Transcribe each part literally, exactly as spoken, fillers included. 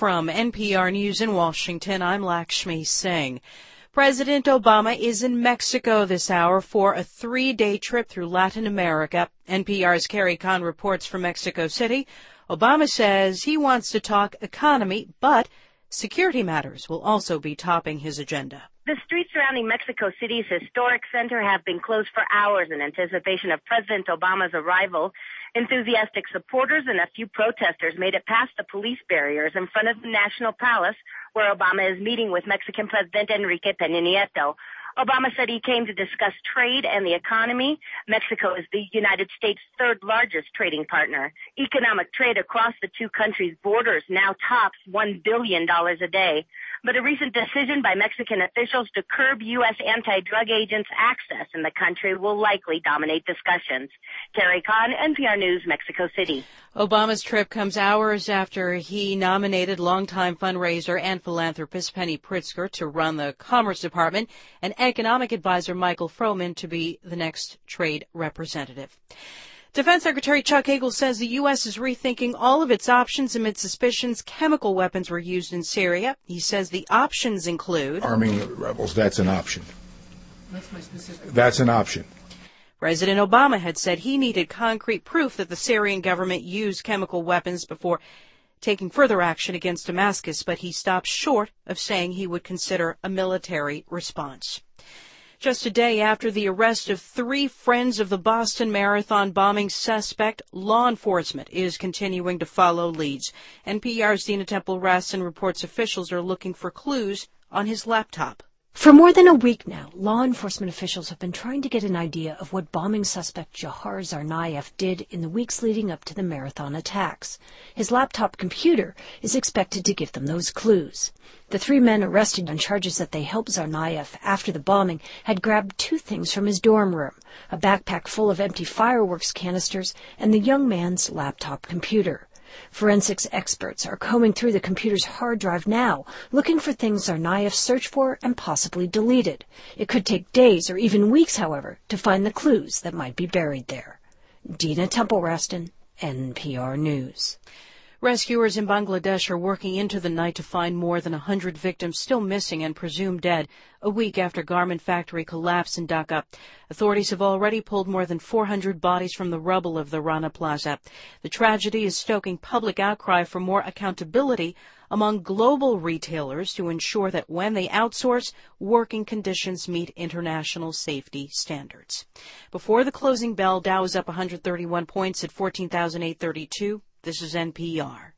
From N P R News in Washington, I'm Lakshmi Singh. President Obama is in Mexico this hour for a three-day trip through Latin America. N P R's Carrie Kahn reports from Mexico City. Obama says he wants to talk economy, but security matters will also be topping his agenda. The streets surrounding Mexico City's historic center have been closed for hours in anticipation of President Obama's arrival. Enthusiastic supporters and a few protesters made it past the police barriers in front of the National Palace, where Obama is meeting with Mexican President Enrique Peña Nieto. Obama said he came to discuss trade and the economy. Mexico is the United States' third largest trading partner. Economic trade across the two countries' borders now tops one billion dollars a day. But a recent decision by Mexican officials to curb U S anti-drug agents' access in the country will likely dominate discussions. Carrie Kahn, N P R News, Mexico City. Obama's trip comes hours after he nominated longtime fundraiser and philanthropist Penny Pritzker to run the Commerce Department and economic advisor Michael Froman to be the next trade representative. Defense Secretary Chuck Hagel says the U S is rethinking all of its options amid suspicions chemical weapons were used in Syria. He says the options include arming the rebels. That's an option. That's my specific. That's an option. President Obama had said he needed concrete proof that the Syrian government used chemical weapons before taking further action against Damascus, but he stopped short of saying he would consider a military response. Just a day after the arrest of three friends of the Boston Marathon bombing suspect, law enforcement is continuing to follow leads. N P R's Dina Temple-Raston reports officials are looking for clues on his laptop. For more than a week now, law enforcement officials have been trying to get an idea of what bombing suspect Jahar Tsarnaev did in the weeks leading up to the marathon attacks. His laptop computer is expected to give them those clues. The three men arrested on charges that they helped Tsarnaev after the bombing had grabbed two things from his dorm room, a backpack full of empty fireworks canisters and the young man's laptop computer. Forensics experts are combing through the computer's hard drive now, looking for things Tsarnaev searched for and possibly deleted. It could take days or even weeks, however, to find the clues that might be buried there. Dina Temple-Raston, N P R News. Rescuers in Bangladesh are working into the night to find more than one hundred victims still missing and presumed dead a week after garment factory collapsed in Dhaka. Authorities have already pulled more than four hundred bodies from the rubble of the Rana Plaza. The tragedy is stoking public outcry for more accountability among global retailers to ensure that when they outsource, working conditions meet international safety standards. Before the closing bell, Dow is up one hundred thirty-one points at fourteen thousand eight hundred thirty-two. This is N P R.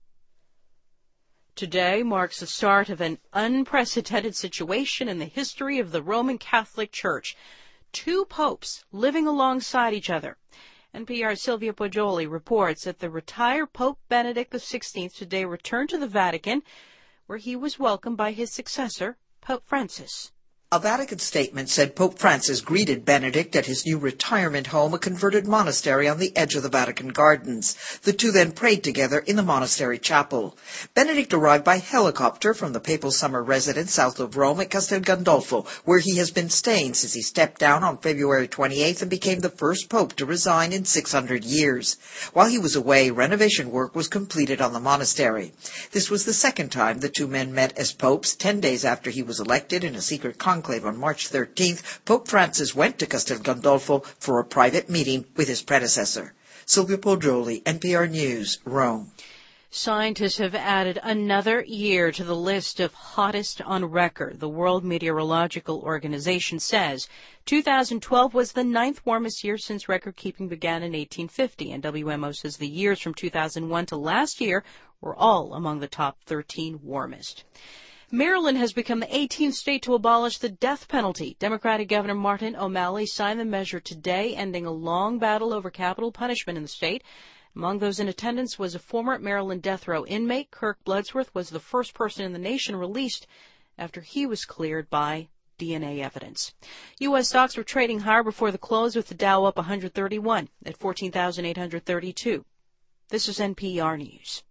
Today marks the start of an unprecedented situation in the history of the Roman Catholic Church. Two popes living alongside each other. N P R's Silvia Poggioli reports that the retired Pope Benedict the sixteenth today returned to the Vatican, where he was welcomed by his successor, Pope Francis. A Vatican statement said Pope Francis greeted Benedict at his new retirement home, a converted monastery on the edge of the Vatican Gardens. The two then prayed together in the monastery chapel. Benedict arrived by helicopter from the papal summer residence south of Rome at Castel Gandolfo, where he has been staying since he stepped down on February twenty-eighth and became the first pope to resign in six hundred years. While he was away, renovation work was completed on the monastery. This was the second time the two men met as popes, ten days after he was elected in a secret conclave. On March thirteenth, Pope Francis went to Castel Gandolfo for a private meeting with his predecessor. Silvia Poggioli, N P R News, Rome. Scientists have added another year to the list of hottest on record. The World Meteorological Organization says two thousand twelve was the ninth warmest year since record-keeping began in eighteen fifty, and W M O says the years from two thousand one to last year were all among the top thirteen warmest. Maryland has become the eighteenth state to abolish the death penalty. Democratic Governor Martin O'Malley signed the measure today, ending a long battle over capital punishment in the state. Among those in attendance was a former Maryland death row inmate. Kirk Bloodsworth was the first person in the nation released after he was cleared by D N A evidence. U S stocks were trading higher before the close, with the Dow up one hundred thirty-one at fourteen thousand eight hundred thirty-two. This is N P R News.